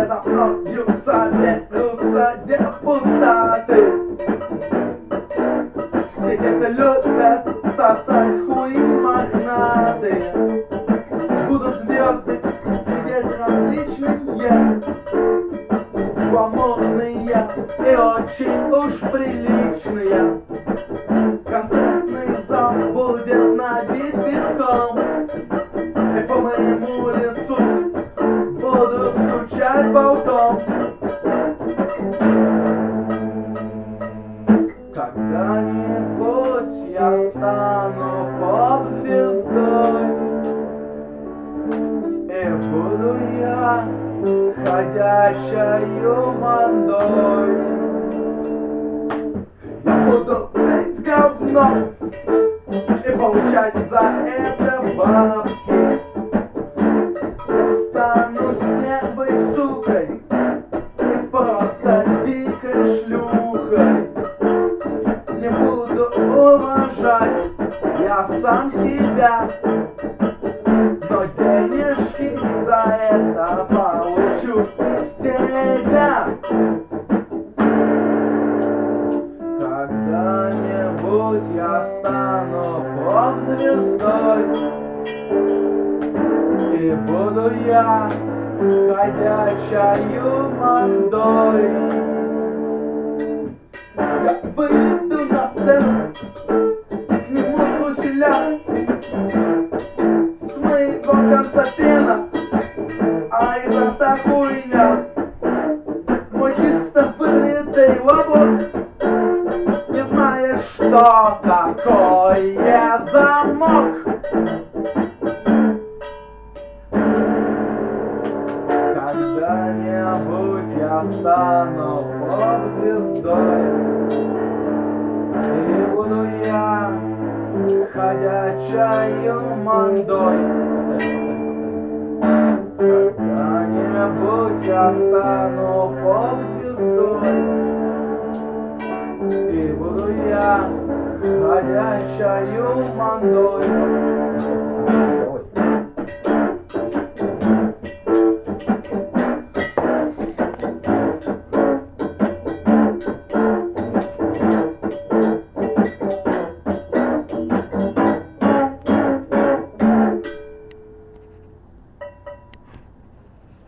Передо мною соберутся депутаты. Все это любят сосать хуи магнаты. Будут звезды сидеть различные, гламурные и очень уж приличные. Концертный зал будет набит битком, и по моему лицу буду стучать болтом. Когда-нибудь я стану поп-звездой, и буду я ходячою мандой. Я буду пить говно и получать за это бабки. Я стану небой сукой и просто дикой шлюхой. Не буду уважать я сам себя, но денежки за это получу с тебя. Когда-нибудь я стану поп-звездой, и буду я ходячою мандой. Я выйду на сцену, сниму труселя с моего конца пена, а изо рта хуйня. Мой чисто вылитый лобок не знает, что такое замок. Когда-нибудь я стану поп-звездой, и буду я ходячою мандой. Когда-нибудь я стану поп-звездой, и буду я ходячою мандой.